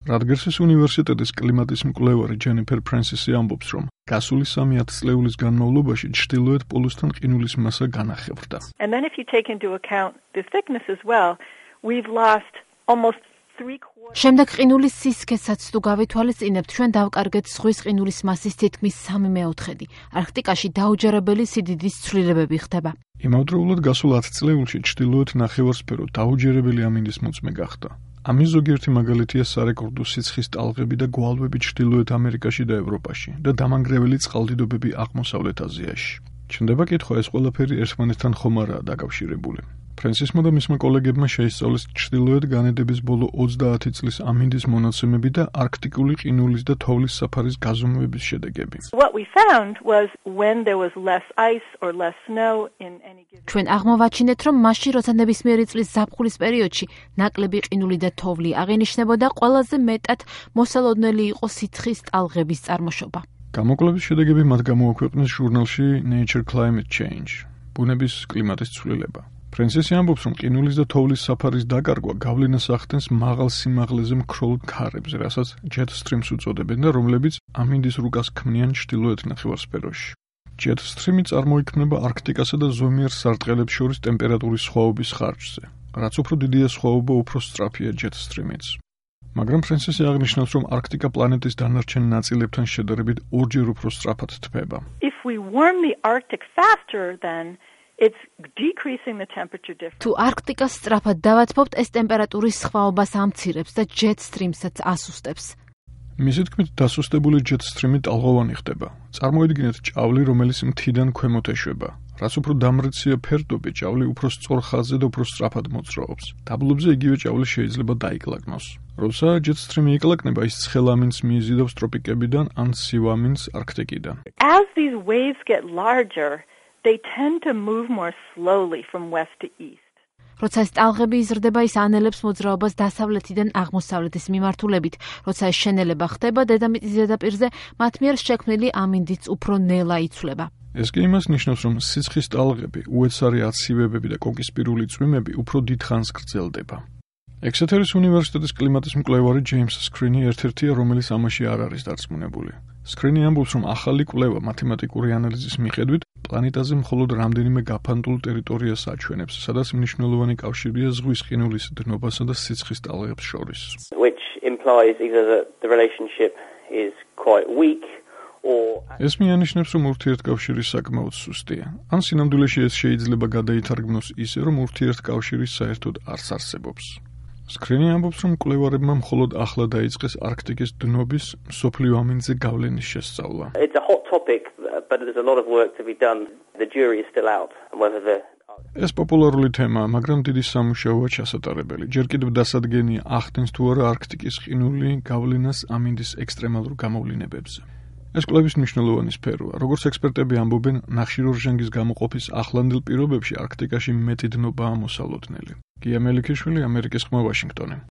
რატგერსის უნივერსიტეტის კლიმატის მკვლევარი ჯენიფერ ფრენსისი ამბობს, რომ გასული 3 წლეულის განმავლობაში ჩრდილოეთ პოლუსთან ყინულის მასა განახევრდა. And then if you take into account the thickness as well, we've lost almost 3/4. შემდეგ ყინულის სისქესაც თუ გავითვალისწინებთ, ჩვენ დავკარგეთ ზღვის ყინულის მასის თითქმის 3/4. არქტიკაში დაუჯერებელი სიდიდის ცვლილებები ხდება. იმავდროულად გასულ 10 წლეულში ჩრდილოეთ ნახევარსფერო დაუჯერებელი ამინდის მოწმე გახდა. ამის ზოგიერთი მაგალითია სარეკორდო სიცხის ტალღები და გვალვები ჩრდილოეთ ამერიკაში და ევროპაში და დამანგრეველი წყალდიდობები აღმოსავლეთ აზიაში. ჩნდება კითხვა, ეს ყველაფერი ერთმანეთთან ხომ არაა დაკავშირებული. ფრენსისმა და მისმა კოლეგებმა შეისწავლეს ჩრდილოეთ განედების ბოლო 30 წლის ამინდის მონაცემები და არქტიკული ყინულის და თოვლის საფარის გაზომვების შედეგები. What we found was when there was less ice or less snow in any given. ჩვენ აღმოვაჩინეთ, რომ მაშინ, როცა ნებისმიერი წლის ზაფხულის პერიოდში ნაკლები ყინული და თოვლი აღინიშნებოდა, ყველაზე მეტად მოსალოდნელი იყო სიცხის ტალღების წარმოშობა. გამოკვლევის შედეგები მათ გამოაქვეყნეს ჟურნალში Nature Climate Change, ბუნების კლიმატის ცვლილება. ფრენსისი ამბობს, რომ ყინულის და თოვლის საფარის დაკარგვა გავლენას ახდენს მაღალ სიმაღლეზე მქროლ ქარებზე, რასაც jet streams უწოდებენ და რომლებიც ამინდის რუკას ქმნიან ჩრდილოეთ ნახევარსფეროში. jet stream-ი წარმოიქმნება არქტიკასა და ზომიერ სარტყელებს შორის ტემპერატურის სხვაობის ხარჯზე. რაც უფრო დიდია სხვაობა, უფრო სწრაფია jet stream-იც. მაგრამ ფრენსისი აღნიშნავს, რომ არქტიკა პლანეტის დანარჩენ ნაწილებთან შედარებით 2-ჯერ უფრო სწრაფად თბება. If we warm the Arctic faster, then it's decreasing the temperature difference. თუ არქტიკას სწრაფად დავათბობთ, ეს ტემპერატურის სხვაობას ამცირებს და jet stream-საც ასუსტებს. მისი თქმით, დასუსტებული jet stream-ი ტალღოვანი ხდება. წარმოიდგინეთ ჭავლი, რომელიც მთიდან ქვემოთ ეშვება. რაც უფრო დამრეცია ფერდობი, ჭავლი უფრო სწორ ხაზზე და უფრო სწრაფად მოძრაობს. დაბლობზე იგივე ჭავლი შეიძლება დაიკლაკნოს. როცა jet stream-ი იკლაკნება, ის ცხელ ამინდს მიიზიდავს ტროპიკებიდან ან სივ ამინდს არქტიკიდან. As these waves get larger, they tend to move more slowly from west to east. როცა ეს ტალღები იზრდება, ის ანელებს მოძრაობას დასავლეთიდან აღმოსავლეთის მიმართულებით. როცა ეს შენელება ხდება დედამიწის ზედაპირზე, მათ მიერ შექმნილი ამინდიც უფრო ნელა იცვლება. ეს კი იმას ნიშნავს, რომ სიცხის ტალღები, უეცარი აცივებები და კოკისპირული წვიმები უფრო დიდ ხანს გრძელდება. ექსეთერის უნივერსიტეტის კლიმატის მკვლევარი ჯეიმს სკრინი ერთ-ერთია, რომელიც ამაში არ არის დარწმუნებული. სკრინი ამბობს, რომ ახალი კვლევა მათემატიკური ანალიზის მიხედვით პლანეტაზე მხოლოდ რამდენიმე გაფანტულ ტერიტორიას აჩვენებს, სადაც მნიშვნელოვანი კავშირია ზღვის ყინულის დნობასა და სიცხის ტალღებს შორის. Which implies either that the relationship is quite weak or ეს მიანიშნებს, რომ ურთიერთკავშირი საკმაოდ სუსტია. ან სინამდვილეში ეს შეიძლება გადაითარგმნოს ისე, რომ ურთიერთკავშირი საერთოდ არც არსებობს. სკრინი ამბობს, რომ მკვლევარებმა მხოლოდ ახლა დაიწყეს არქტიკის დნობის მსოფლიო ამინდზე გავლენის შესწავლა. it's a hot topic, but there's a lot of work to be done. The jury is still out on whether the ეს პოპულარული თემაა, მაგრამ დიდი სამუშაოა ჩასატარებელი. ჯერ კიდევ დასადგენია ახდენს თუ არა არქტიკის ყინული გავლენას ამინდის ექსტრემალურ გამოვლინებებზე. ეს კვლევის მნიშვნელოვანი სფეროა. როგორც ექსპერტები ამბობენ, ნახშირორჟანგის გამოყოფის ახლანდელ პირობებში არქტიკაში მეტი დნობაა მოსალოდნელი. გია მელიქიშვილი, ამერიკის ხმა, ვაშინგტონი.